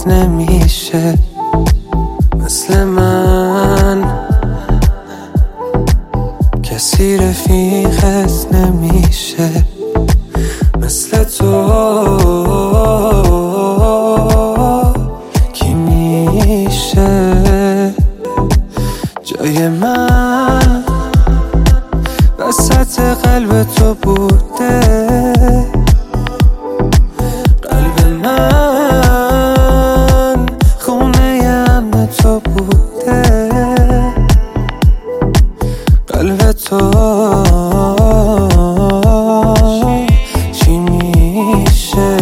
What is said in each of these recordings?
نمیشه مثل من، کسی رفیقت نمیشه مثل تو. کی میشه جای من وسط قلب تو بوده؟ قلب من خونه امن تو بوده. قلب تو چی میشه؟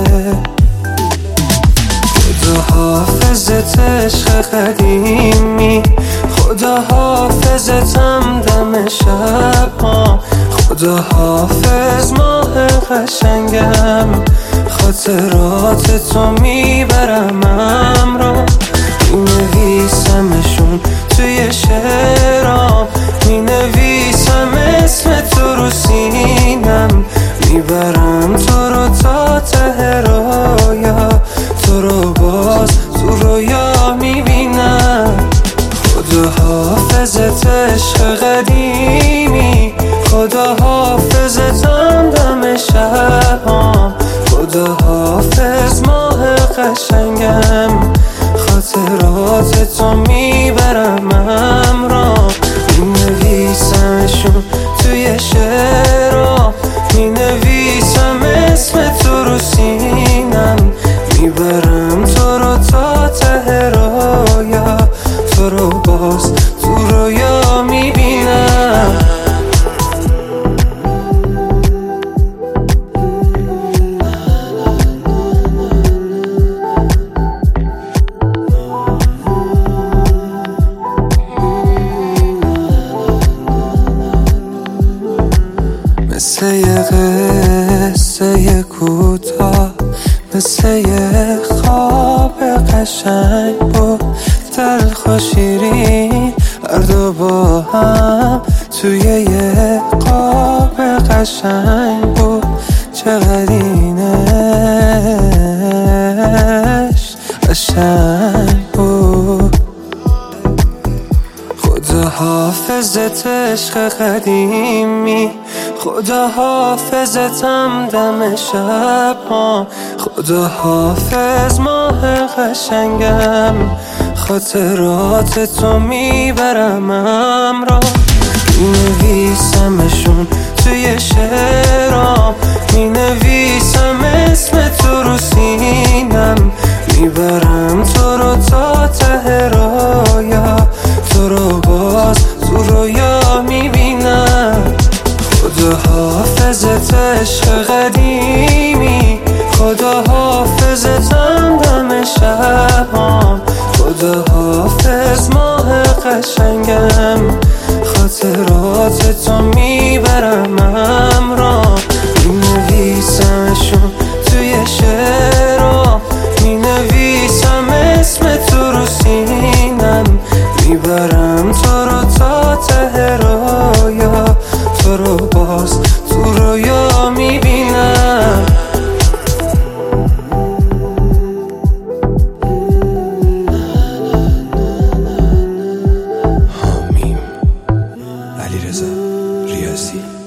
خدا حافظت عشق قدیمی، خدا حافظتم دم شب ها، خدا حافظ ماه قشنگم، خاطرات تو میبرم همراه، مینویسمشون توی شعرام، مینویسم اسم تو رو سینم، میبرم تو رو تا ته رویا، تو رو باز تو رویا میبینم. خدا حافظت عشق قدیمی، خدا حافظتم دم شبام، خدا حافظ ماه قشنگم، خاطرات تو میبرم همراه، مینویسمشون توی شعرام، مینویسم اسم تو رو سینم، میبرم تو رو تا ته رویا، تو رو باز تو رویا میبینم. مثل یه قصه کوتاه، مثل یه خواب قشنگ بود، تلخ و شیرین هر دو با هم توی یه قاب قشنگ بود. چقدر اینش قشنگ بود. خدا حافظت عشق قدیمی، خدا حافظتم دم شب ها، خدا حافظ ماه قشنگم، خاطرات تو میبرم همراه، مینویسمشون توی شعرام، مینویسم اسم تو رو سینم، میبرم تو رو تا ته رویا، تو رو باز تو رویا میبینم. خدا حافظت عشق قدیمی، خدا حافظتم دم شبام، خدا حافظ ماه قشنگم، خاطرات تو میبرم همراه، مینویسمشون توی شعرام، مینویسم اسم تو رو سینم، میبرم تو رو تا ته رویا، تو رو باز تو رویا میبینم. حامیم علیرضا ریاضی.